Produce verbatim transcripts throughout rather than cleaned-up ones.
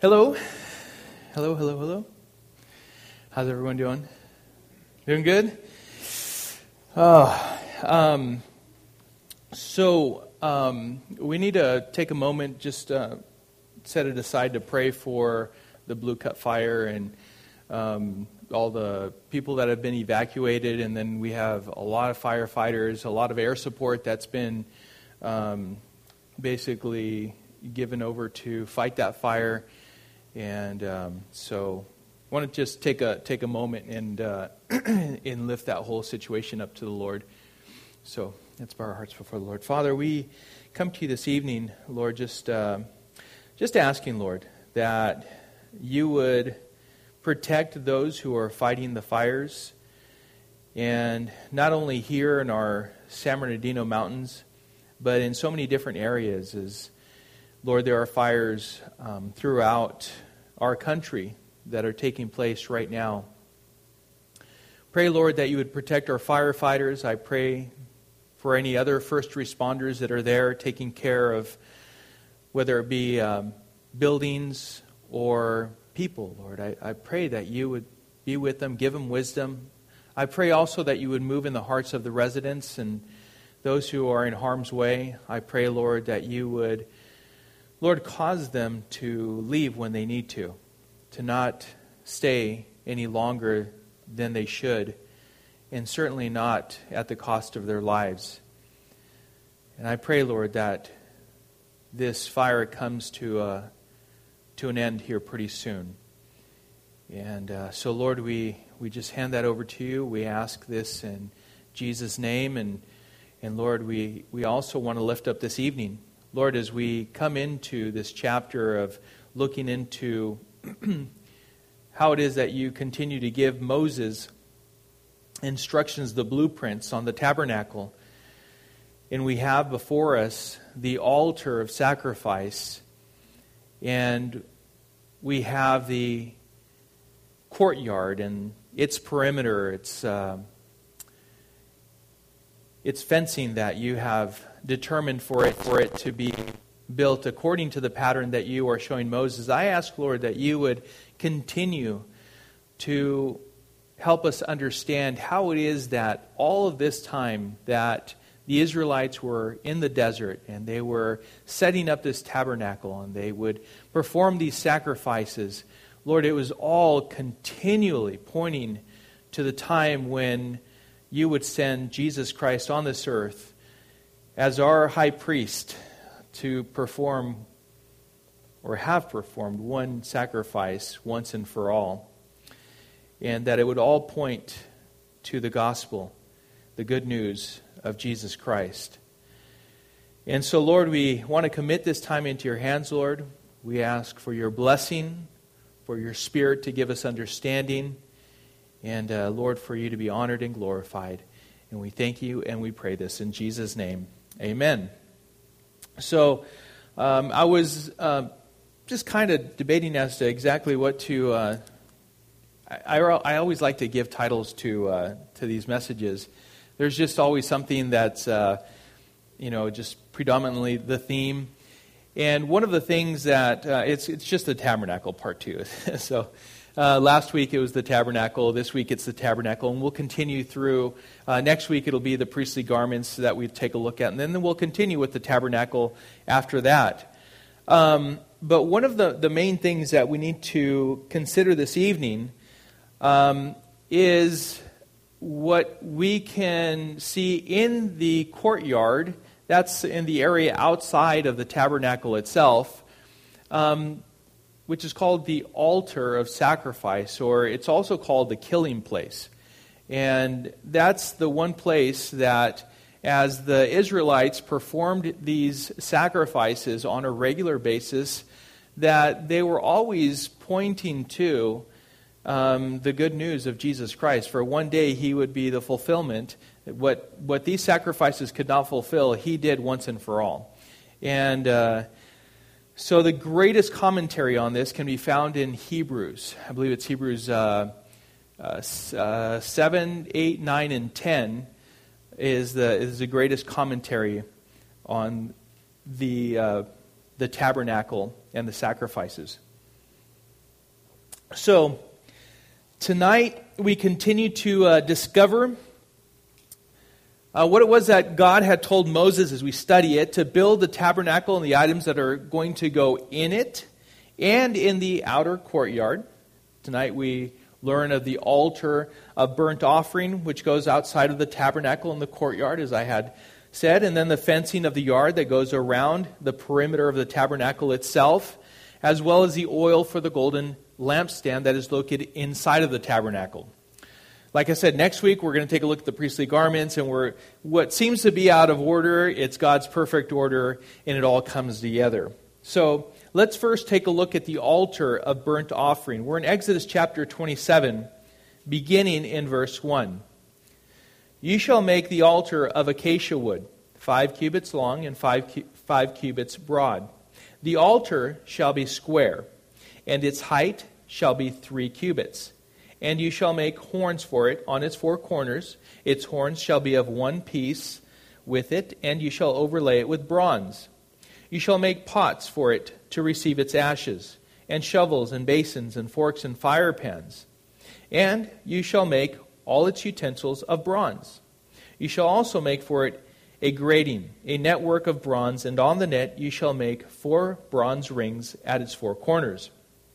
Hello. Hello, hello, hello. How's everyone doing? Doing good? Oh, um, so um, we need to take a moment, just uh, set it aside to pray for the Blue Cut Fire and um, all the people that have been evacuated. And then we have a lot of firefighters, a lot of air support that's been um, basically given over to fight that fire. And um, so I want to just take a take a moment and uh, and lift that whole situation up to the Lord. So let's bow our hearts before the Lord. Father, we come to you this evening, Lord, just uh, just asking, Lord, that you would protect those who are fighting the fires, and not only here in our San Bernardino Mountains, but in so many different areas. As Lord, there are fires um, throughout our country that are taking place right now. Pray, Lord, that you would protect our firefighters. I pray for any other first responders that are there taking care of whether it be um, buildings or people, Lord. I, I pray that you would be with them, give them wisdom. I pray also that you would move in the hearts of the residents and those who are in harm's way. I pray, Lord, that you would Lord, cause them to leave when they need to, to not stay any longer than they should, and certainly not at the cost of their lives. And I pray, Lord, that this fire comes to a, to an end here pretty soon. And uh, so, Lord, we, we just hand that over to you. We ask this in Jesus' name. And, and Lord, we, we also want to lift up this evening, Lord, as we come into this chapter of looking into how it is that you continue to give Moses instructions, the blueprints on the tabernacle. And we have before us the altar of sacrifice. And we have the courtyard and its perimeter, its, uh, its fencing that you have determined for it for it to be built according to the pattern that you are showing Moses. I ask, Lord, that you would continue to help us understand how it is that all of this time that the Israelites were in the desert and they were setting up this tabernacle and they would perform these sacrifices, Lord, it was all continually pointing to the time when you would send Jesus Christ on this earth as our high priest to perform or have performed one sacrifice once and for all. And that it would all point to the gospel, the good news of Jesus Christ. And so, Lord, we want to commit this time into your hands, Lord. We ask for your blessing, for your Spirit to give us understanding, and, uh, Lord, for you to be honored and glorified. And we thank you and we pray this in Jesus' name. Amen. So um, I was uh, just kind of debating as to exactly what to... Uh, I, I always like to give titles to uh, to these messages. There's just always something that's, uh, you know, just predominantly the theme. And one of the things that, uh, it's it's just the tabernacle part two. So uh, last week it was the tabernacle. This week it's the tabernacle. And we'll continue through. Uh, next week it'll be the priestly garments that we take a look at. And then we'll continue with the tabernacle after that. Um, but one of the, the main things that we need to consider this evening um, is what we can see in the courtyard. That's in the area outside of the tabernacle itself, um, which is called the altar of sacrifice, or it's also called the killing place. And that's the one place that, as the Israelites performed these sacrifices on a regular basis, that they were always pointing to um, the good news of Jesus Christ. For one day he would be the fulfillment. What what these sacrifices could not fulfill, he did once and for all. And uh, so the greatest commentary on this can be found in Hebrews. I believe it's Hebrews uh, uh, uh, seven, eight, nine, and ten is the is the greatest commentary on the uh, the tabernacle and the sacrifices. So, tonight we continue to uh, discover uh, what it was that God had told Moses as we study it, to build the tabernacle and the items that are going to go in it and in the outer courtyard. Tonight we learn of the altar of burnt offering, which goes outside of the tabernacle in the courtyard, as I had said, and then the fencing of the yard that goes around the perimeter of the tabernacle itself, as well as the oil for the golden lampstand that is located inside of the tabernacle. Like I said, next week we're going to take a look at the priestly garments, and we're what seems to be out of order, it's God's perfect order, and it all comes together. So let's first take a look at the altar of burnt offering. We're in Exodus chapter twenty-seven, beginning in verse one. You shall make the altar of acacia wood, five cubits long and five, cu- five cubits broad. The altar shall be square, and its height shall be three cubits. And you shall make horns for it on its four corners. Its horns shall be of one piece with it, and you shall overlay it with bronze. You shall make pots for it to receive its ashes, and shovels and basins and forks and fire pans. And you shall make all its utensils of bronze. You shall also make for it a grating, a network of bronze, and on the net you shall make four bronze rings at its four corners.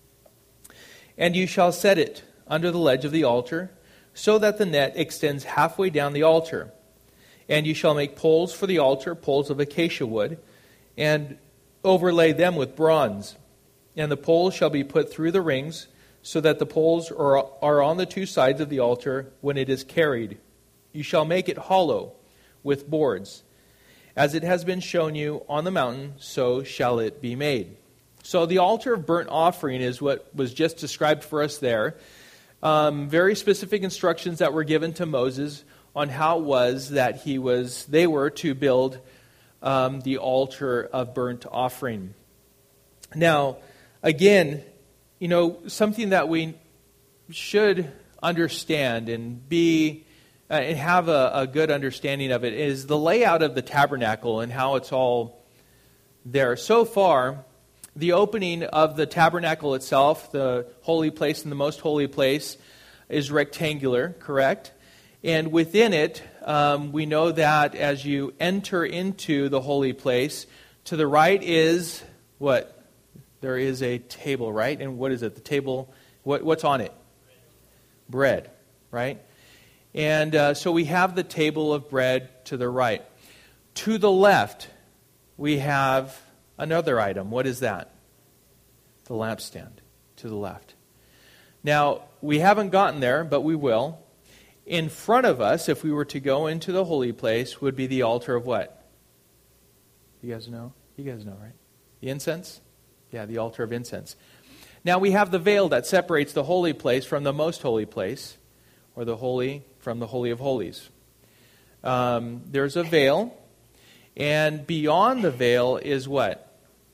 And you shall set it under the ledge of the altar, so that the net extends halfway down the altar. And you shall make poles for the altar, poles of acacia wood, and overlay them with bronze. And the poles shall be put through the rings, so that the poles are, are on the two sides of the altar when it is carried. You shall make it hollow with boards. As it has been shown you on the mountain, so shall it be made. So the altar of burnt offering is what was just described for us there. Um, very specific instructions that were given to Moses on how it was that he was, they were to build um, the altar of burnt offering. Now, again, you know, something that we should understand and be uh, and have a, a good understanding of it is the layout of the tabernacle and how it's all there. So far, the opening of the tabernacle itself, the holy place and the most holy place, is rectangular, correct? And within it, um, we know that as you enter into the holy place, to the right is what? There is a table, right? And what is it? The table, what, what's on it? Bread, right? And uh, so we have the table of bread to the right. To the left, we have another item. What is that? The lampstand to the left. Now, we haven't gotten there, but we will. In front of us, if we were to go into the holy place, would be the altar of what? You guys know? You guys know, right? The incense? Yeah, the altar of incense. Now, we have the veil that separates the holy place from the most holy place, or the holy from the Holy of Holies. Um, there's a veil, and beyond the veil is what?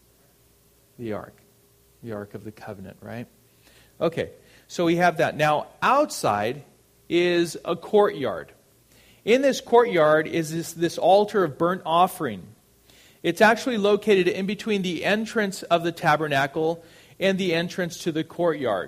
The ark. The Ark of the Covenant, right? Okay, so we have that. Now, outside is a courtyard. In this courtyard is this, this altar of burnt offering. It's actually located in between the entrance of the tabernacle and the entrance to the courtyard.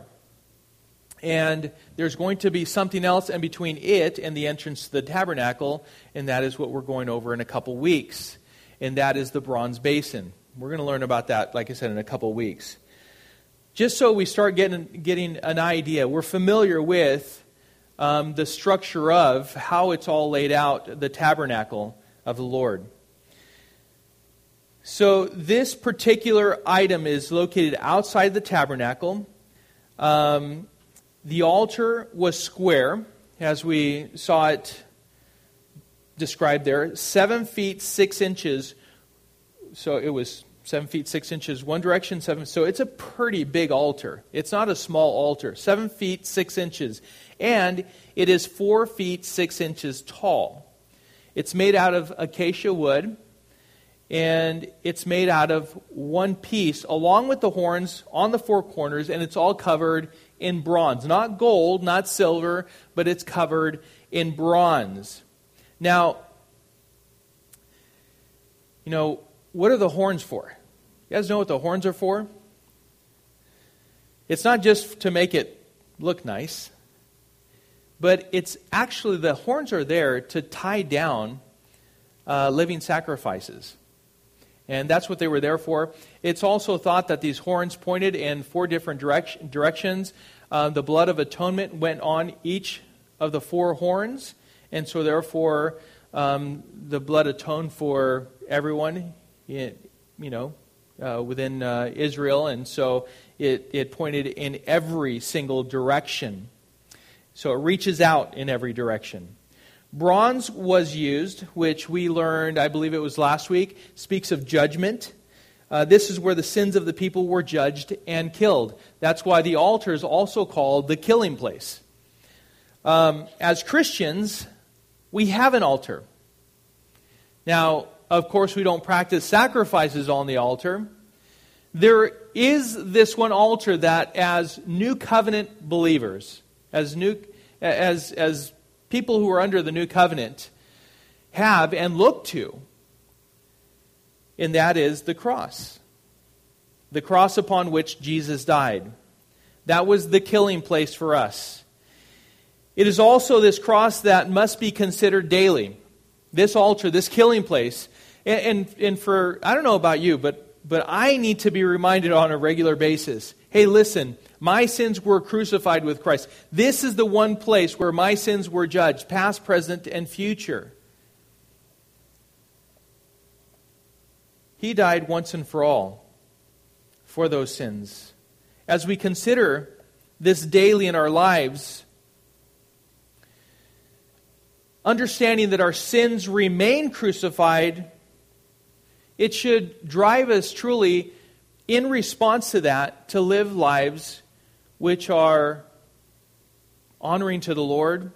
And there's going to be something else in between it and the entrance to the tabernacle, and that is what we're going over in a couple weeks. And that is the bronze basin. We're going to learn about that, like I said, in a couple weeks. Just so we start getting getting an idea, we're familiar with um, the structure of how it's all laid out, the tabernacle of the Lord. So this particular item is located outside the tabernacle. Um, the altar was square, as we saw it described there, seven feet six inches. So it was seven feet six inches one direction, seven. So it's a pretty big altar. It's not a small altar. Seven feet six inches, and it is four feet six inches tall. It's made out of acacia wood. And it's made out of one piece, along with the horns on the four corners, and it's all covered in bronze. Not gold, not silver, but it's covered in bronze. Now, you know, what are the horns for? You guys know what the horns are for? It's not just to make it look nice, but it's actually, the horns are there to tie down uh, living sacrifices. And that's what they were there for. It's also thought that these horns pointed in four different direct- directions. Uh, the blood of atonement went on each of the four horns. And so therefore, um, the blood atoned for everyone, you know, uh, within uh, Israel. And so it, it pointed in every single direction. So it reaches out in every direction. Bronze was used, which we learned, I believe it was last week, speaks of judgment. Uh, this is where the sins of the people were judged and killed. That's why the altar is also called the killing place. Um, as Christians, we have an altar. Now, of course, we don't practice sacrifices on the altar. There is this one altar that, as new covenant believers, as new, as as people who are under the new covenant have and look to, and that is the cross. The cross upon which Jesus died. That was the killing place for us. It is also this cross that must be considered daily. This altar, this killing place. And, and, and for, I don't know about you, but, but I need to be reminded on a regular basis. Hey, listen, my sins were crucified with Christ. This is the one place where my sins were judged, past, present, and future. He died once and for all for those sins. As we consider this daily in our lives, understanding that our sins remain crucified, it should drive us truly, in response to that, to live lives which are honoring to the Lord,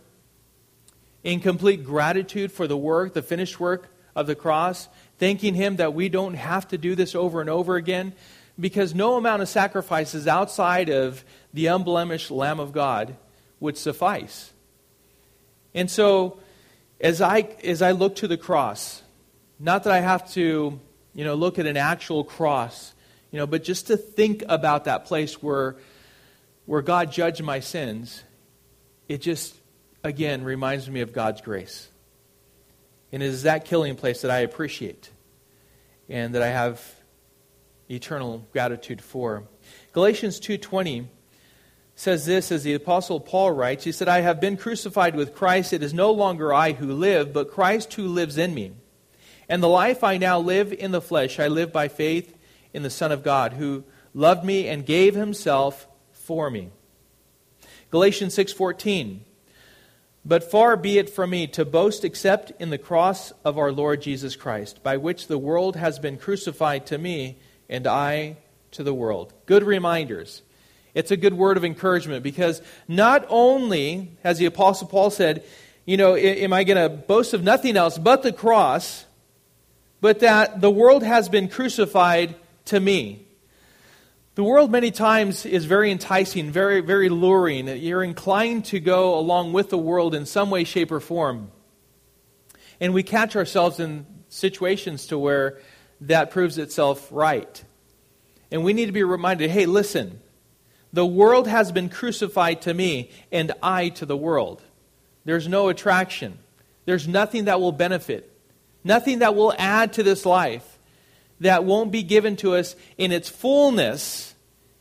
in complete gratitude for the work, the finished work of the cross, thanking Him that we don't have to do this over and over again, because no amount of sacrifices outside of the unblemished Lamb of God would suffice. And so, as I as I look to the cross, not that I have to, you know, look at an actual cross, you know, but just to think about that place where where God judged my sins, it just, again, reminds me of God's grace. And it is that killing place that I appreciate and that I have eternal gratitude for. Galatians two twenty says this, as the Apostle Paul writes. He said, I have been crucified with Christ. It is no longer I who live, but Christ who lives in me. And the life I now live in the flesh, I live by faith in the Son of God, who loved me and gave Himself for me. Galatians six fourteen. But far be it from me to boast except in the cross of our Lord Jesus Christ, by which the world has been crucified to me, and I to the world. Good reminders. It's a good word of encouragement, because not only, as the Apostle Paul said, you know, am I going to boast of nothing else but the cross, but that the world has been crucified to me. The world many times is very enticing, very, very luring. You're inclined to go along with the world in some way, shape, or form. And we catch ourselves in situations to where that proves itself right. And we need to be reminded, hey, listen, the world has been crucified to me, and I to the world. There's no attraction. There's nothing that will benefit. Nothing that will add to this life that won't be given to us in its fullness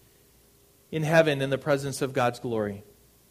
in heaven in the presence of God's glory.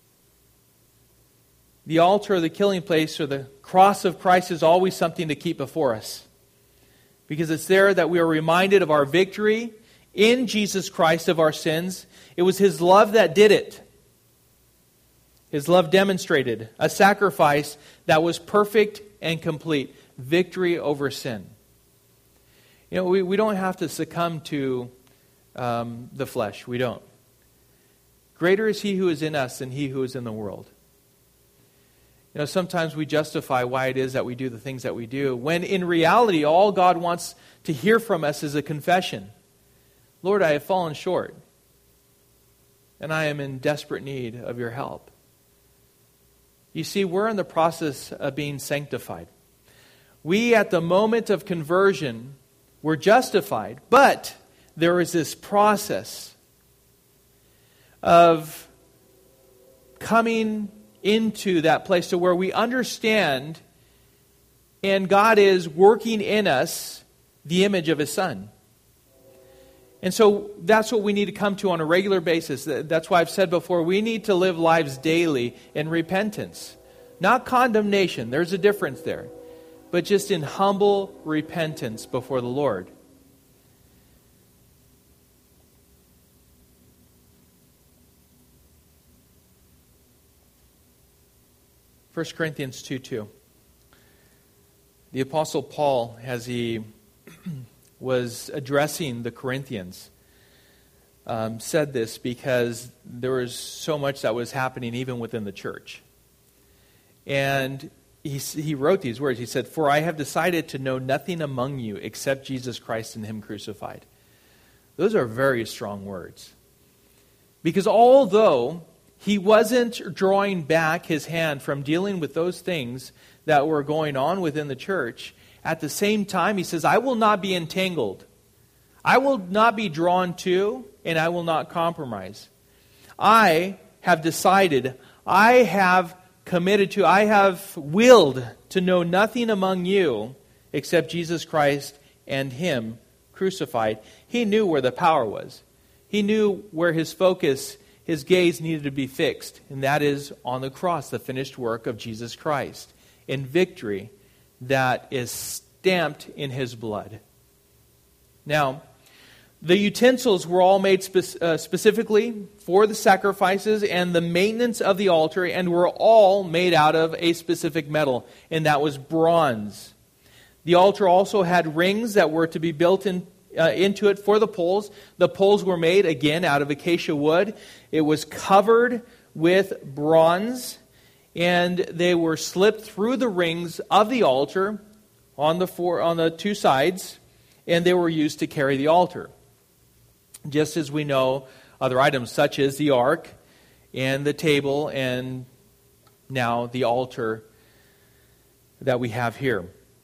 The altar or the killing place or the cross of Christ is always something to keep before us, because it's there that we are reminded of our victory in Jesus Christ of our sins. It was His love that did it. His love demonstrated a sacrifice that was perfect and complete. Victory over sin. You know, we, we don't have to succumb to um, the flesh. We don't. Greater is He who is in us than he who is in the world. You know, sometimes we justify why it is that we do the things that we do, when in reality, all God wants to hear from us is a confession. Lord, I have fallen short, and I am in desperate need of Your help. You see, we're in the process of being sanctified. We, at the moment of conversion, were justified, but there is this process of coming into that place to where we understand and God is working in us the image of His Son. And so that's what we need to come to on a regular basis. That's why I've said before, we need to live lives daily in repentance. Not condemnation, there's a difference there. But just in humble repentance before the Lord. First Corinthians two two. The Apostle Paul, as he was addressing the Corinthians, um, said this because there was so much that was happening even within the church. And he, he wrote these words. He said, "For I have decided to know nothing among you except Jesus Christ and Him crucified." Those are very strong words. Because although he wasn't drawing back his hand from dealing with those things that were going on within the church, at the same time, he says, I will not be entangled. I will not be drawn to, and I will not compromise. I have decided, I have committed to, I have willed to know nothing among you except Jesus Christ and Him crucified. He knew where the power was. He knew where his focus, his gaze needed to be fixed, and that is on the cross, the finished work of Jesus Christ, in victory that is stamped in His blood. Now, the utensils were all made spe- uh, specifically for the sacrifices and the maintenance of the altar, and were all made out of a specific metal, and that was bronze. The altar also had rings that were to be built in Uh, into it for the poles. The poles were made, again, out of acacia wood. It was covered with bronze, and they were slipped through the rings of the altar on the four, on the two sides, and they were used to carry the altar. Just as we know other items such as the ark and the table and now the altar that we have here.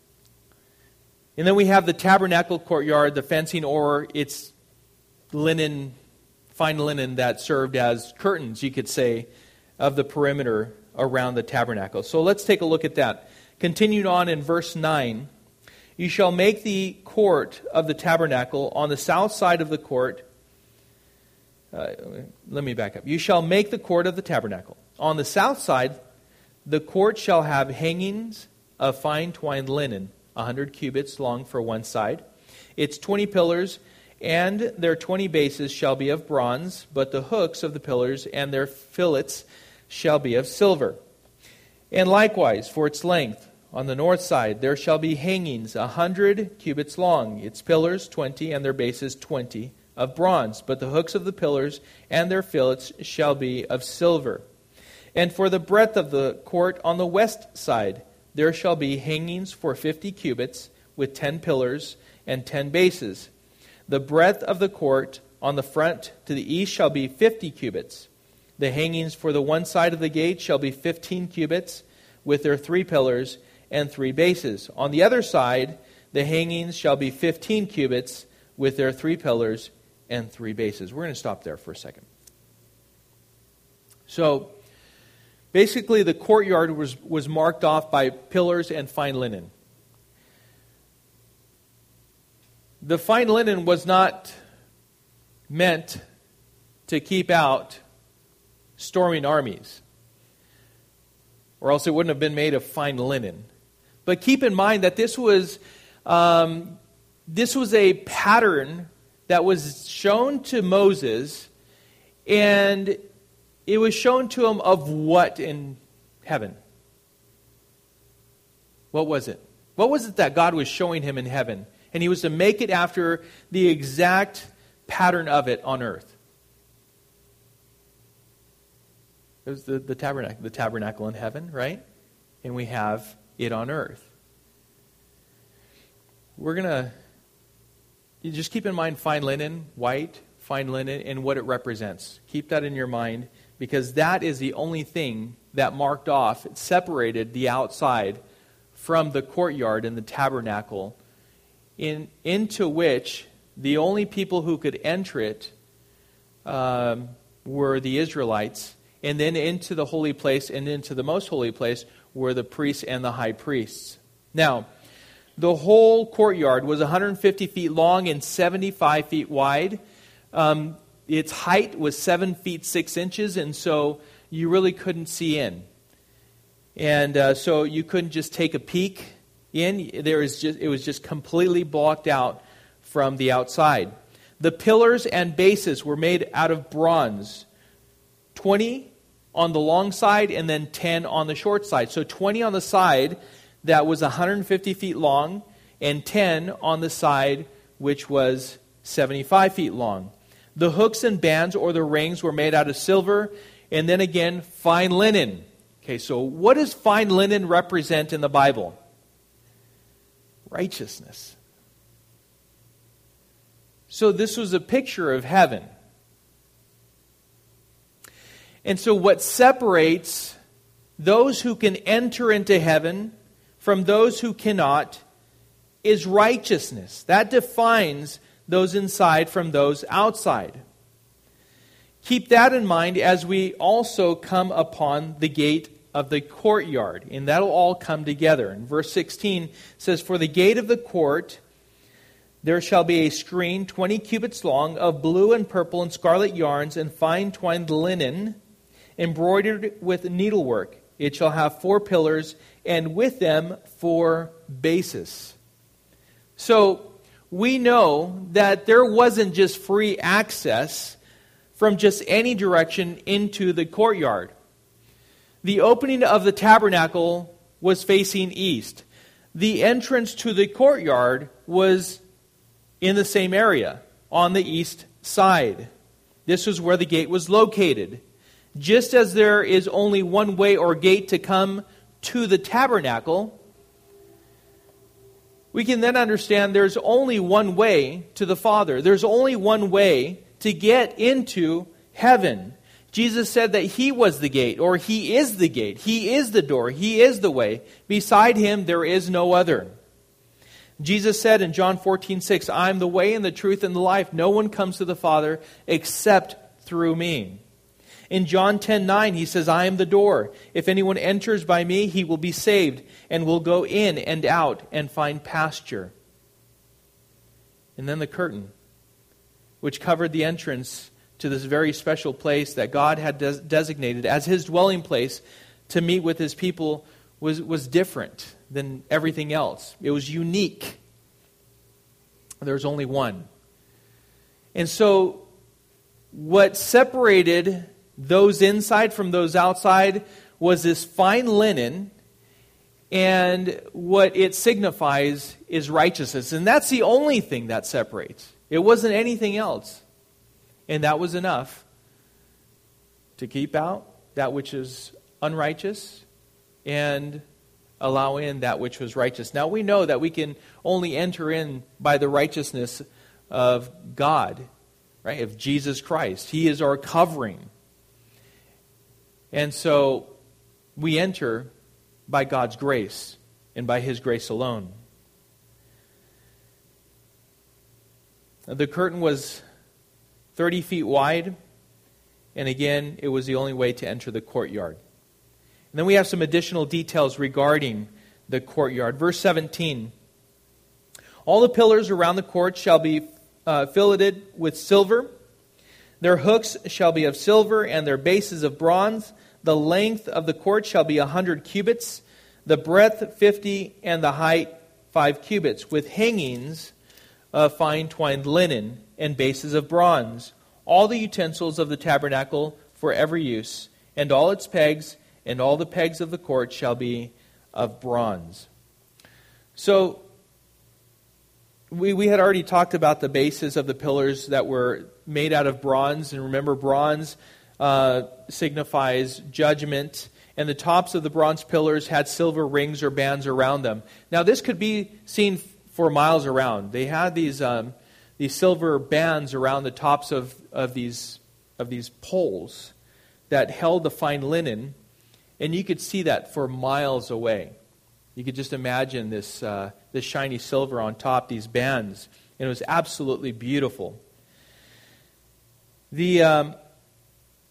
And then we have the tabernacle courtyard, the fencing, or it's linen, fine linen that served as curtains, you could say, of the perimeter around the tabernacle. So let's take a look at that. Continued on in verse nine, "You shall make the court of the tabernacle on the south side of the court." Uh, let me back up. "You shall make the court of the tabernacle. On the south side, the court shall have hangings of fine twined linen, a hundred cubits long for one side. Its twenty pillars and their twenty bases shall be of bronze, but the hooks of the pillars and their fillets shall be of silver. And likewise for its length, on the north side there shall be hangings a hundred cubits long, its pillars twenty and their bases twenty of bronze, but the hooks of the pillars and their fillets shall be of silver. And for the breadth of the court on the west side there shall be hangings for fifty cubits, with ten pillars and ten bases. The breadth of the court on the front to the east shall be fifty cubits. The hangings for the one side of the gate shall be fifteen cubits, with their three pillars and three bases. On the other side, the hangings shall be fifteen cubits, with their three pillars and three bases." We're going to stop there for a second. So, basically, the courtyard was, was marked off by pillars and fine linen. The fine linen was not meant to keep out storming armies, or else it wouldn't have been made of fine linen. But keep in mind that this was um, this was a pattern that was shown to Moses, and it was shown to him of what in heaven? What was it? What was it that God was showing him in heaven? And he was to make it after the exact pattern of it on earth. It was the, the tabernacle, the tabernacle in heaven, right? And we have it on earth. We're going to just keep in mind fine linen, white, fine linen, and what it represents. Keep that in your mind, because that is the only thing that marked off, it separated the outside from the courtyard and the tabernacle, in into which the only people who could enter it um, were the Israelites, and then into the holy place and into the most holy place were the priests and the high priests. Now, the whole courtyard was one hundred fifty feet long and seventy-five feet wide. Um, its height was seven feet six inches, and so you really couldn't see in. And uh, so you couldn't just take a peek in. There was just, it was just completely blocked out from the outside. The pillars and bases were made out of bronze, twenty on the long side and then ten on the short side. So twenty on the side that was one hundred fifty feet long, and ten on the side which was seventy-five feet long. The hooks and bands or the rings were made out of silver, and then again fine linen. Okay, so what does fine linen represent in the Bible? Righteousness. So this was a picture of heaven. And so what separates those who can enter into heaven from those who cannot is righteousness. That defines those inside from those outside. Keep that in mind as we also come upon the gate of the courtyard, and that'll all come together. In verse sixteen says, "For the gate of the court there shall be a screen twenty cubits long of blue and purple and scarlet yarns and fine twined linen, embroidered with needlework. It shall have four pillars, and with them four bases." So we know that there wasn't just free access from just any direction into the courtyard. The opening of the tabernacle was facing east. The entrance to the courtyard was in the same area, on the east side. This was where the gate was located. Just as there is only one way or gate to come to the tabernacle, we can then understand there's only one way to the Father. There's only one way to get into heaven. Jesus said that He was the gate, or He is the gate. He is the door. He is the way. Beside Him, there is no other. Jesus said in John fourteen six, "I am the way and the truth and the life. No one comes to the Father except through me." In John ten nine, He says, "I am the door. If anyone enters by me, he will be saved and will go in and out and find pasture." And then the curtain, which covered the entrance to this very special place that God had des- designated as His dwelling place to meet with His people, was, was different than everything else. It was unique. There's only one. And so what separated those inside from those outside was this fine linen, and what it signifies is righteousness. And that's the only thing that separates. It wasn't anything else. And that was enough to keep out that which is unrighteous and allow in that which was righteous. Now we know that we can only enter in by the righteousness of God, right? Of Jesus Christ. He is our covering. And so we enter by God's grace and by His grace alone. The curtain was thirty feet wide, and again, it was the only way to enter the courtyard. And then we have some additional details regarding the courtyard. Verse seventeen, "All the pillars around the court shall be uh, filleted with silver. Their hooks shall be of silver, and their bases of bronze. The length of the court shall be a hundred cubits, the breadth fifty, and the height five cubits, with hangings of fine twined linen and bases of bronze. All the utensils of the tabernacle for every use, and all its pegs, and all the pegs of the court shall be of bronze." So, we, we had already talked about the bases of the pillars that were made out of bronze. And remember, bronze uh, signifies judgment. And the tops of the bronze pillars had silver rings or bands around them. Now, this could be seen for miles around. They had these um, these silver bands around the tops of, of these of these poles that held the fine linen. And you could see that for miles away. You could just imagine this uh, this shiny silver on top, these bands. And it was absolutely beautiful. The um,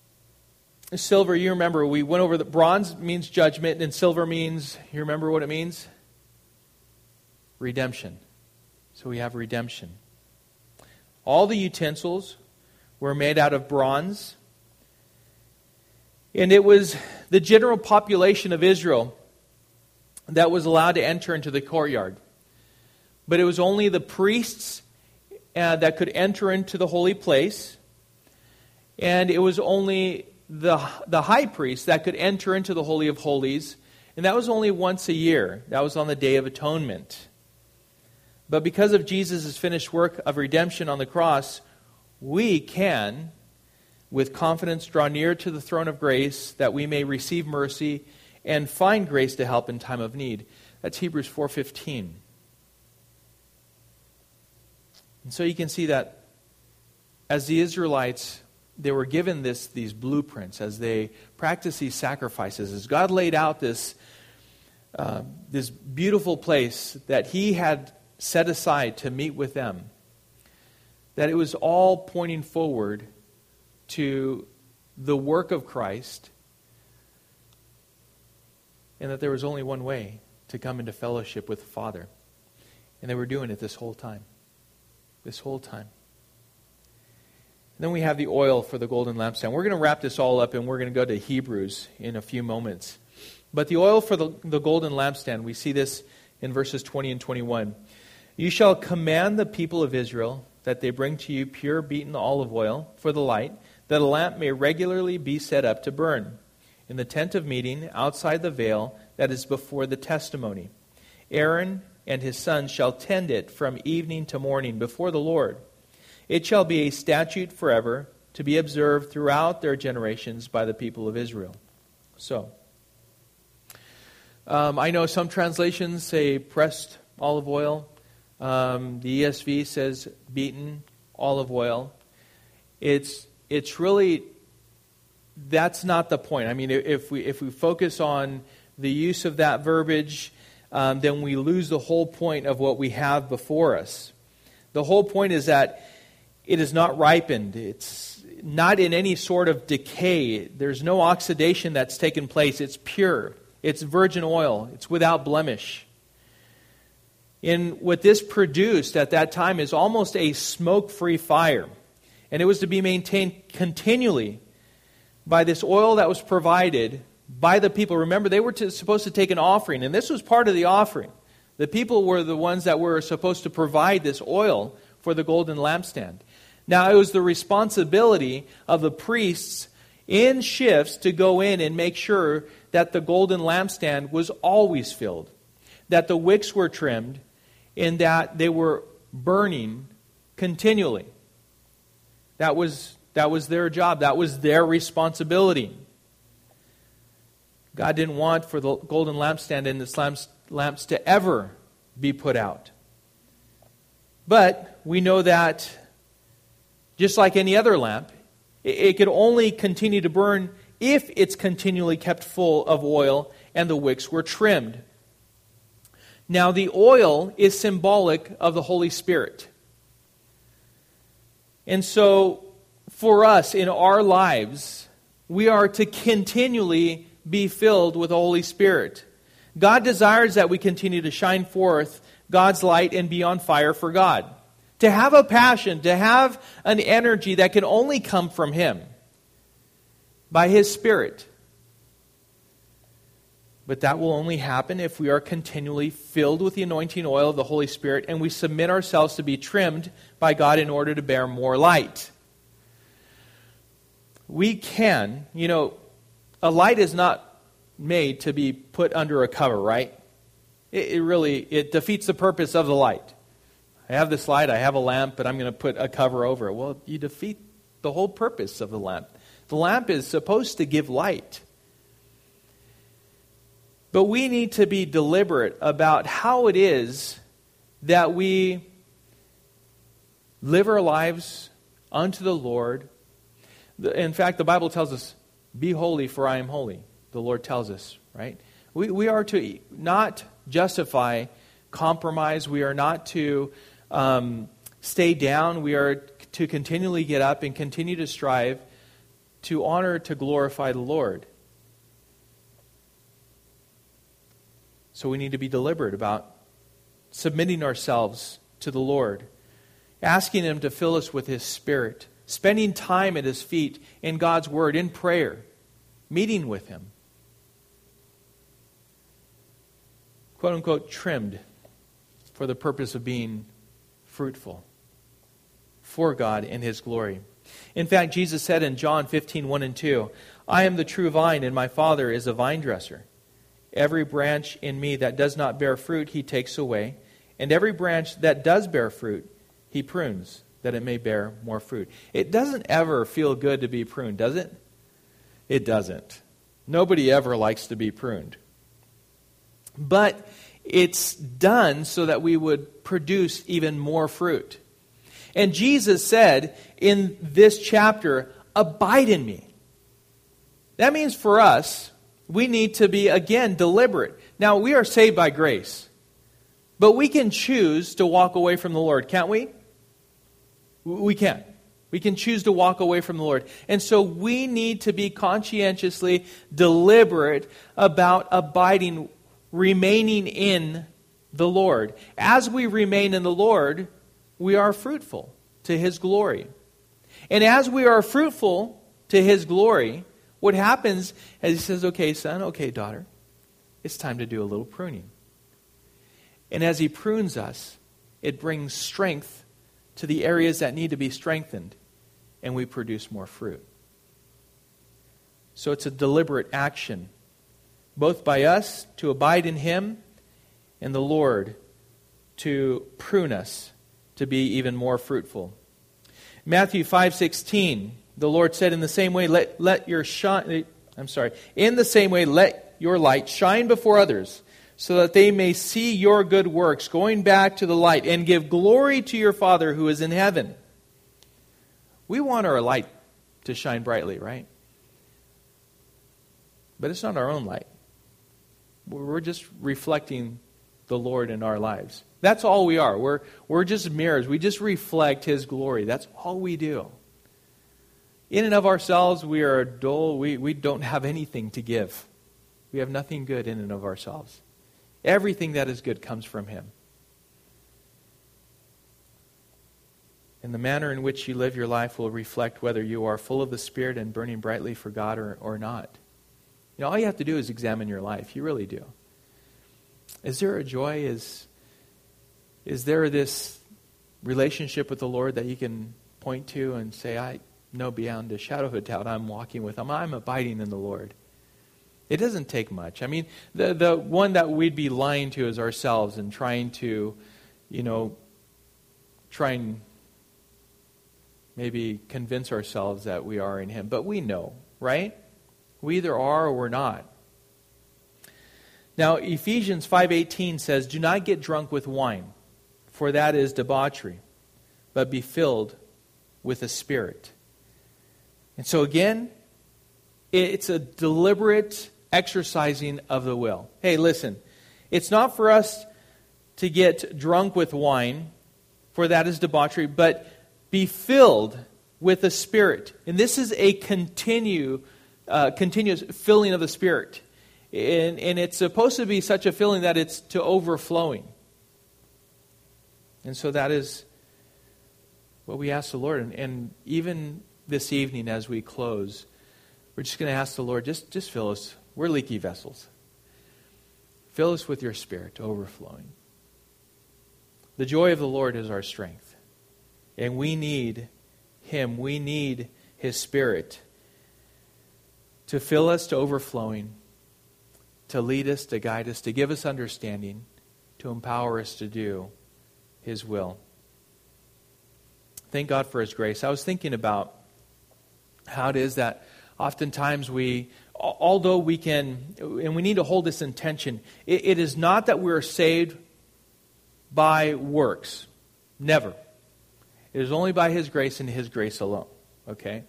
silver, you remember, we went over that bronze means judgment, and silver means, you remember what it means? Redemption. So we have redemption. All the utensils were made out of bronze. And it was the general population of Israel that was allowed to enter into the courtyard. But it was only the priests uh, that could enter into the holy place. And it was only the, the high priest that could enter into the Holy of Holies. And that was only once a year. That was on the Day of Atonement. But because of Jesus' finished work of redemption on the cross, we can, with confidence, draw near to the throne of grace that we may receive mercy and find grace to help in time of need. That's Hebrews four fifteen. And so you can see that as the Israelites, they were given this these blueprints as they practiced these sacrifices, as God laid out this uh, this beautiful place that He had set aside to meet with them, that it was all pointing forward to the work of Christ, and that there was only one way to come into fellowship with the Father. And they were doing it this whole time. This whole time. And then we have the oil for the golden lampstand. We're going to wrap this all up, and we're going to go to Hebrews in a few moments. But the oil for the, the golden lampstand, we see this in verses twenty and twenty-one. You shall command the people of Israel that they bring to you pure beaten olive oil for the light, that a lamp may regularly be set up to burn in the tent of meeting outside the veil that is before the testimony. Aaron and his sons shall tend it from evening to morning before the Lord. It shall be a statute forever to be observed throughout their generations by the people of Israel. So, um, I know some translations say pressed olive oil. Um, the E S V says beaten olive oil. It's it's really, that's not the point. I mean, if we if we focus on the use of that verbiage, um, then we lose the whole point of what we have before us. The whole point is that it is not ripened. It's not in any sort of decay. There's no oxidation that's taken place. It's pure. It's virgin oil. It's without blemish. And what this produced at that time is almost a smoke-free fire. And it was to be maintained continually by this oil that was provided by the people. Remember, they were to, supposed to take an offering, and this was part of the offering. The people were the ones that were supposed to provide this oil for the golden lampstand. Now, it was the responsibility of the priests in shifts to go in and make sure that the golden lampstand was always filled, that the wicks were trimmed, and that they were burning continually. That was, that was their job. That was their responsibility. God didn't want for the golden lampstand and its lamps, lamps to ever be put out. But we know that just like any other lamp, it, it could only continue to burn if it's continually kept full of oil and the wicks were trimmed. Now, the oil is symbolic of the Holy Spirit. And so, for us in our lives, we are to continually be filled with the Holy Spirit. God desires that we continue to shine forth God's light and be on fire for God. To have a passion, to have an energy that can only come from Him by His Spirit. But that will only happen if we are continually filled with the anointing oil of the Holy Spirit and we submit ourselves to be trimmed by God in order to bear more light. We can, you know, a light is not made to be put under a cover, right? It, it really, it defeats the purpose of the light. I have this light, I have a lamp, but I'm going to put a cover over it. Well, you defeat the whole purpose of the lamp. The lamp is supposed to give light. But we need to be deliberate about how it is that we live our lives unto the Lord. In fact, the Bible tells us, be holy for I am holy. The Lord tells us, right? We, we are to not justify compromise. We are not to um, stay down. We are to continually get up and continue to strive to honor, to glorify the Lord. So we need to be deliberate about submitting ourselves to the Lord, asking Him to fill us with His Spirit, spending time at His feet in God's Word, in prayer, meeting with Him. Quote unquote, trimmed for the purpose of being fruitful for God in His glory. In fact, Jesus said in John fifteen, one and two, I am the true vine, and my Father is a vine dresser. Every branch in me that does not bear fruit, He takes away. And every branch that does bear fruit, He prunes, that it may bear more fruit. It doesn't ever feel good to be pruned, does it? It doesn't. Nobody ever likes to be pruned. But it's done so that we would produce even more fruit. And Jesus said in this chapter, abide in me. That means for us, we need to be, again, deliberate. Now, we are saved by grace. But we can choose to walk away from the Lord, can't we? We can. We can choose to walk away from the Lord. And so we need to be conscientiously deliberate about abiding, remaining in the Lord. As we remain in the Lord, we are fruitful to His glory. And as we are fruitful to His glory, what happens is He says, okay, son, okay, daughter, it's time to do a little pruning. And as He prunes us, it brings strength to the areas that need to be strengthened, and we produce more fruit. So it's a deliberate action, both by us to abide in Him and the Lord to prune us to be even more fruitful. Matthew five sixteen, the Lord said, in the same way, let, let your shine, I'm sorry, in the same way, let your light shine before others, so that they may see your good works, going back to the light, and give glory to your Father who is in heaven. We want our light to shine brightly, right? But it's not our own light. We're just reflecting the Lord in our lives. That's all we are. We're, we're just mirrors. We just reflect His glory. That's all we do. In and of ourselves, we are dull. We, we don't have anything to give. We have nothing good in and of ourselves. Everything that is good comes from Him. And the manner in which you live your life will reflect whether you are full of the Spirit and burning brightly for God or, or not. You know, all you have to do is examine your life. You really do. Is there a joy? Is, is there this relationship with the Lord that you can point to and say, I know beyond a shadow of a doubt I'm walking with Him. I'm abiding in the Lord. It doesn't take much. I mean, the the one that we'd be lying to is ourselves and trying to, you know, try and maybe convince ourselves that we are in Him. But we know, right? We either are or we're not. Now, Ephesians five eighteen says, do not get drunk with wine, for that is debauchery, but be filled with the Spirit. And so again, it's a deliberate exercising of the will. Hey, listen, it's not for us to get drunk with wine, for that is debauchery, but be filled with the Spirit. And this is a continue, uh, continuous filling of the Spirit. And, and it's supposed to be such a filling that it's to overflowing. And so that is what we ask the Lord. And, and even this evening as we close, we're just going to ask the Lord, just, just fill us. We're leaky vessels. Fill us with your Spirit overflowing. The joy of the Lord is our strength. And we need Him. We need His Spirit to fill us to overflowing, to lead us, to guide us, to give us understanding, to empower us to do His will. Thank God for His grace. I was thinking about how it is that oftentimes we, although we can, and we need to hold this in tension, it, it is not that we're saved by works. Never. It is only by His grace and His grace alone. Okay?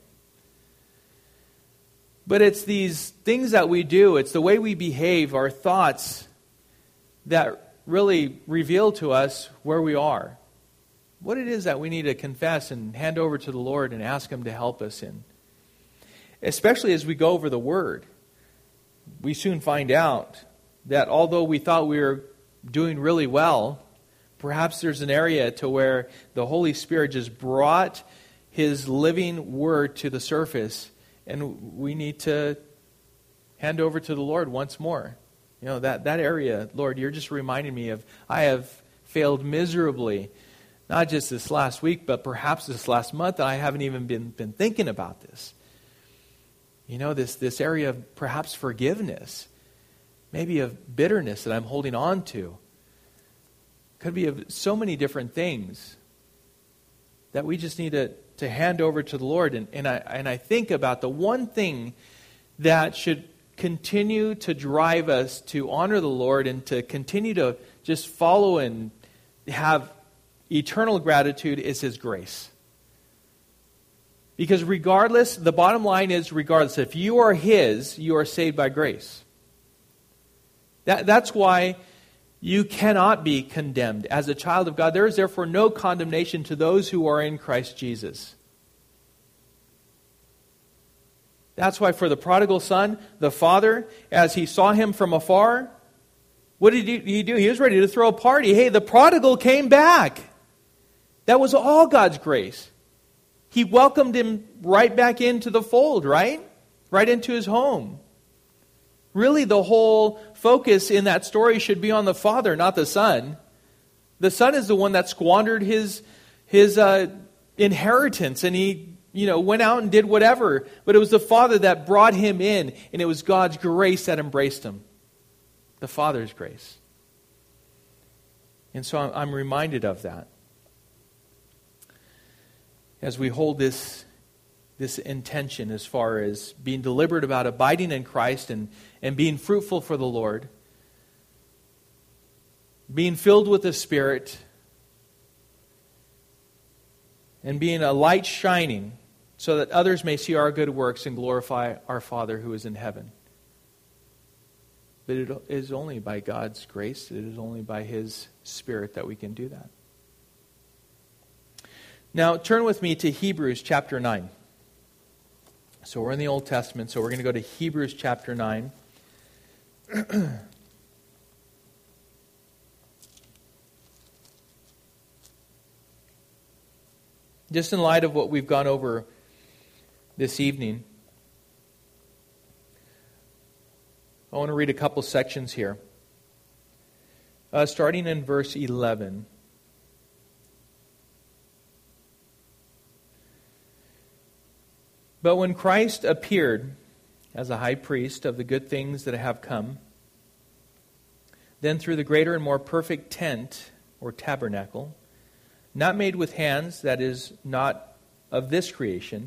But it's these things that we do, it's the way we behave, our thoughts, that really reveal to us where we are. What it is that we need to confess and hand over to the Lord and ask Him to help us in. especially as we go over the Word, we soon find out that although we thought we were doing really well, perhaps there's an area to where the Holy Spirit just brought His living Word to the surface, and we need to hand over to the Lord once more. You know, that, that area, Lord, you're just reminding me of, I have failed miserably, not just this last week, but perhaps this last month, and I haven't even been, been thinking about this. You know, this, this area of perhaps forgiveness, maybe of bitterness that I'm holding on to. Could be of so many different things that we just need to, to hand over to the Lord. And, and, I, and I think about the one thing that should continue to drive us to honor the Lord and to continue to just follow and have eternal gratitude is His grace. Because regardless, the bottom line is regardless, if you are His, you are saved by grace. That, that's why you cannot be condemned. As a child of God, there is therefore no condemnation to those who are in Christ Jesus. That's why for the prodigal son, the father, as he saw him from afar, what did he do? He was ready to throw a party. Hey, the prodigal came back. That was all God's grace. He welcomed him right back into the fold, right? Right into his home. Really, the whole focus in that story should be on the father, not the son. The son is the one that squandered his, his uh, inheritance, and he you know, went out and did whatever. But it was the Father that brought him in, and it was God's grace that embraced him. The Father's grace. And so I'm, I'm reminded of that. As we hold this, this intention as far as being deliberate about abiding in Christ and, and being fruitful for the Lord, being filled with the Spirit, and being a light shining so that others may see our good works and glorify our Father who is in heaven. But it is only by God's grace, it is only by His Spirit that we can do that. Now, turn with me to Hebrews chapter nine. So we're in the Old Testament, so we're going to go to Hebrews chapter nine. Just in light of what we've gone over this evening, I want to read a couple sections here. Uh, starting in verse eleven. But when Christ appeared as a high priest of the good things that have come, then through the greater and more perfect tent, or tabernacle, not made with hands, that is, not of this creation,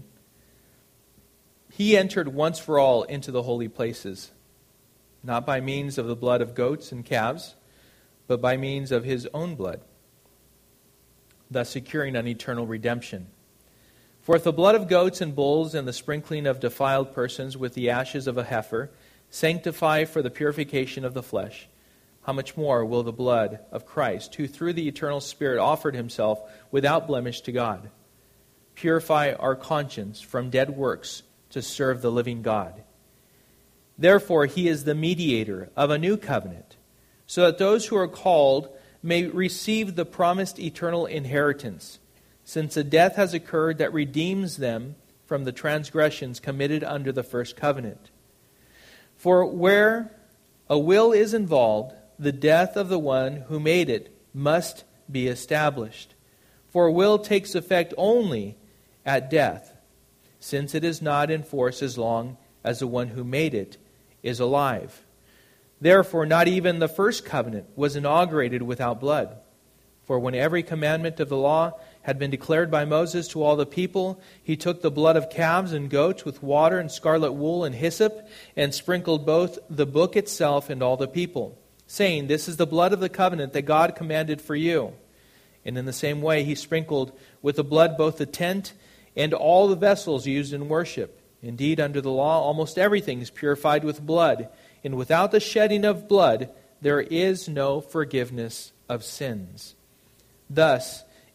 He entered once for all into the holy places, not by means of the blood of goats and calves, but by means of His own blood, thus securing an eternal redemption. For if the blood of goats and bulls and the sprinkling of defiled persons with the ashes of a heifer sanctify for the purification of the flesh, how much more will the blood of Christ, who through the eternal Spirit offered Himself without blemish to God, purify our conscience from dead works to serve the living God? Therefore, He is the mediator of a new covenant, so that those who are called may receive the promised eternal inheritance, since a death has occurred that redeems them from the transgressions committed under the first covenant. For where a will is involved, the death of the one who made it must be established. For a will takes effect only at death, since it is not in force as long as the one who made it is alive. Therefore, not even the first covenant was inaugurated without blood. For when every commandment of the law had been declared by Moses to all the people, he took the blood of calves and goats with water and scarlet wool and hyssop, and sprinkled both the book itself and all the people, saying, "This is the blood of the covenant that God commanded for you." And in the same way he sprinkled with the blood both the tent and all the vessels used in worship. Indeed, under the law, almost everything is purified with blood, and without the shedding of blood, there is no forgiveness of sins. Thus,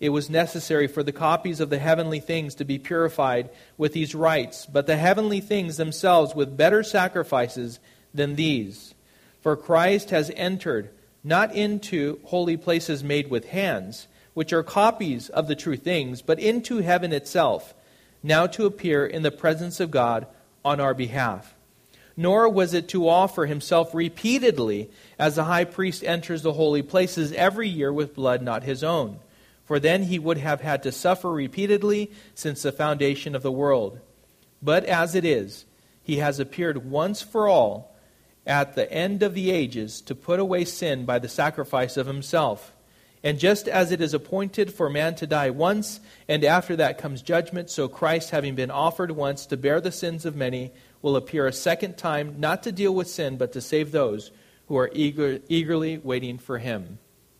it was necessary for the copies of the heavenly things to be purified with these rites, but the heavenly things themselves with better sacrifices than these. For Christ has entered not into holy places made with hands, which are copies of the true things, but into heaven itself, now to appear in the presence of God on our behalf. Nor was it to offer himself repeatedly, as the high priest enters the holy places every year with blood not his own. For then he would have had to suffer repeatedly since the foundation of the world. But as it is, he has appeared once for all at the end of the ages to put away sin by the sacrifice of himself. And just as it is appointed for man to die once, and after that comes judgment, so Christ, having been offered once to bear the sins of many, will appear a second time, not to deal with sin, but to save those who are eager, eagerly waiting for him.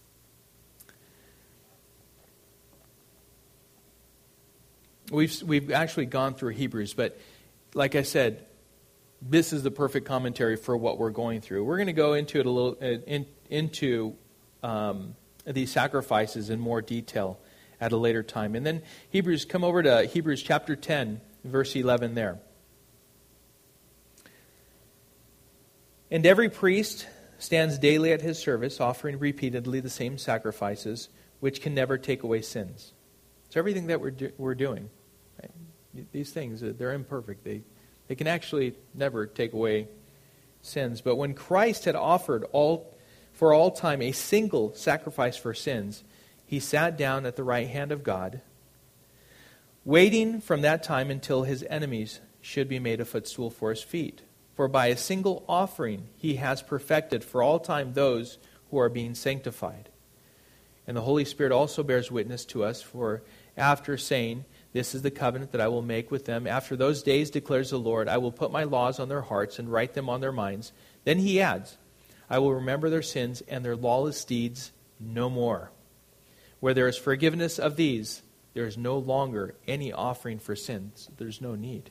We've, we've actually gone through Hebrews, but like I said, this is the perfect commentary for what we're going through. We're going to go into it a little, uh, in, into um, these sacrifices in more detail at a later time. And then Hebrews, come over to Hebrews chapter ten, verse eleven there. And every priest stands daily at his service, offering repeatedly the same sacrifices, which can never take away sins. It's everything that we're do, we're doing. Right? These things, they're imperfect. They they can actually never take away sins. But when Christ had offered all for all time a single sacrifice for sins, he sat down at the right hand of God, waiting from that time until his enemies should be made a footstool for his feet. For by a single offering he has perfected for all time those who are being sanctified. And the Holy Spirit also bears witness to us, for after saying, "This is the covenant that I will make with them. After those days, declares the Lord, I will put my laws on their hearts and write them on their minds." Then he adds, "I will remember their sins and their lawless deeds no more. Where there is forgiveness of these, there is no longer any offering for sins." There's no need.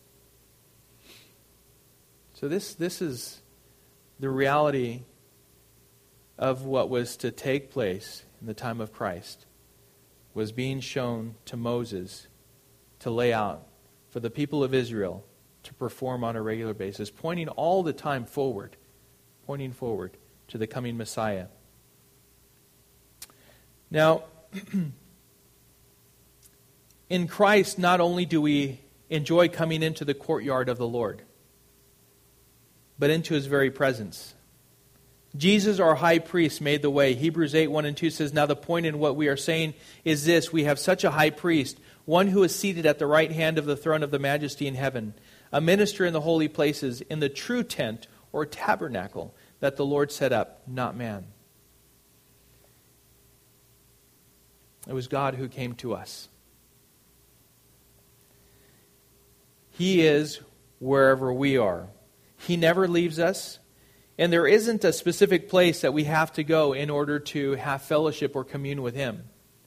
So this, this is the reality of what was to take place in the time of Christ, was being shown to Moses to lay out for the people of Israel to perform on a regular basis, pointing all the time forward, pointing forward to the coming Messiah. Now, in Christ, not only do we enjoy coming into the courtyard of the Lord, but into his very presence. Jesus, our high priest, made the way. Hebrews eight, one and two says, "Now the point in what we are saying is this: we have such a high priest, one who is seated at the right hand of the throne of the majesty in heaven, a minister in the holy places, in the true tent or tabernacle that the Lord set up, not man." It was God who came to us. He is wherever we are. He never leaves us. And there isn't a specific place that we have to go in order to have fellowship or commune with him.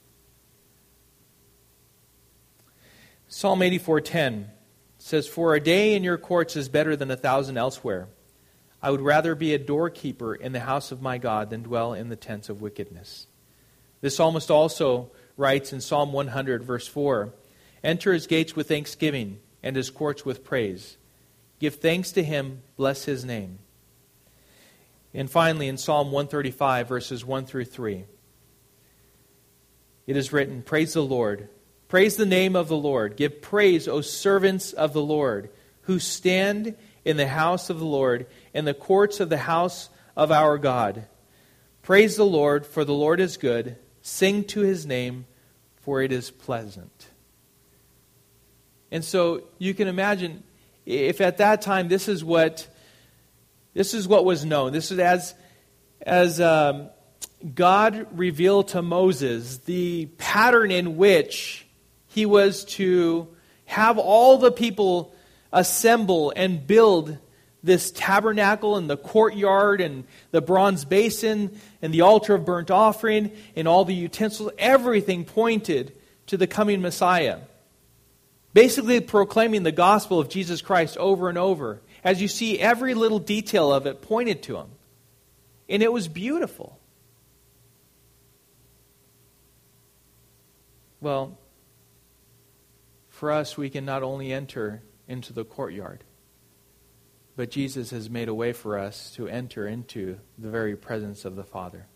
Psalm eighty-four ten says, "For a day in your courts is better than a thousand elsewhere. I would rather be a doorkeeper in the house of my God than dwell in the tents of wickedness." The psalmist also writes in Psalm one hundred, verse four, "Enter his gates with thanksgiving and his courts with praise. Give thanks to him, bless his name." And finally, in Psalm one thirty-five, verses one through three, it is written, "Praise the Lord. Praise the name of the Lord. Give praise, O servants of the Lord, who stand in the house of the Lord, in the courts of the house of our God. Praise the Lord, for the Lord is good. Sing to his name, for it is pleasant." And so you can imagine, if at that time this is what this is what was known. This is as as um, God revealed to Moses the pattern in which he was to have all the people assemble and build this tabernacle and the courtyard and the bronze basin and the altar of burnt offering and all the utensils. Everything pointed to the coming Messiah. Basically proclaiming the gospel of Jesus Christ over and over. As you see, every little detail of it pointed to him. And it was beautiful. Well, for us, we can not only enter into the courtyard, but Jesus has made a way for us to enter into the very presence of the Father.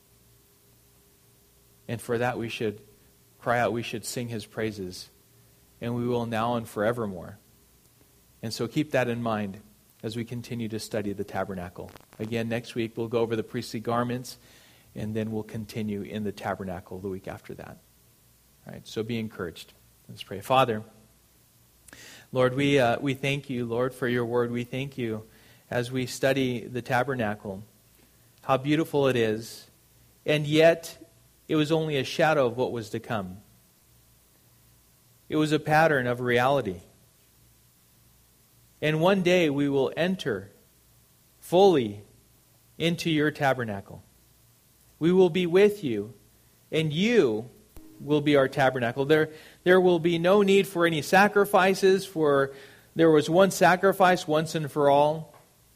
And for that we should cry out, we should sing His praises, and we will now and forevermore. And so keep that in mind as we continue to study the tabernacle. Again, next week we'll go over the priestly garments, and then we'll continue in the tabernacle the week after that. All right, so be encouraged. Let's pray. Father, Lord, we uh, we thank you, Lord, for your word. We thank you as we study the tabernacle, how beautiful it is, and yet it was only a shadow of what was to come. It was a pattern of reality. And one day we will enter fully into your tabernacle. We will be with you, and you will be our tabernacle. There, there will be no need for any sacrifices, for there was one sacrifice once and for all.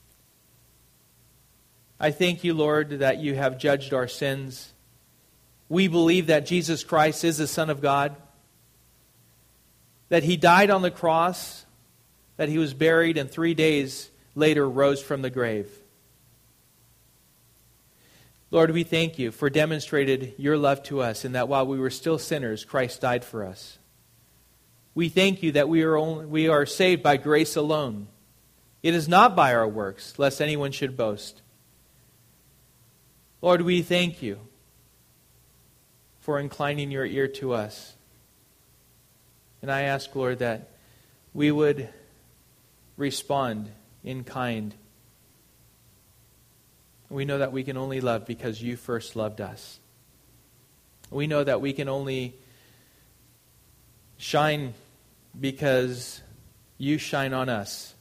I thank you, Lord, that you have judged our sins. We believe that Jesus Christ is the Son of God, that He died on the cross, that He was buried, and three days later rose from the grave. Lord, we thank you for demonstrated your love to us, and that while we were still sinners, Christ died for us. We thank you that we are only, we are saved by grace alone. It is not by our works, lest anyone should boast. Lord, we thank you for inclining your ear to us. And I ask, Lord, that we would respond in kind. We know that we can only love because you first loved us. We know that we can only shine because you shine on us.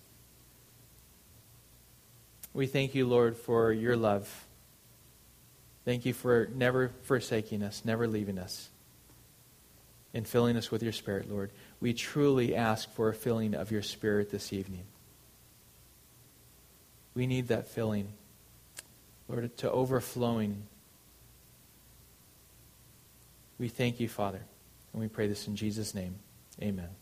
We thank you, Lord, for your love. Thank you for never forsaking us, never leaving us, and filling us with your Spirit, Lord. We truly ask for a filling of your Spirit this evening. We need that filling, Lord, to overflowing. We thank you, Father, and we pray this in Jesus' name. Amen.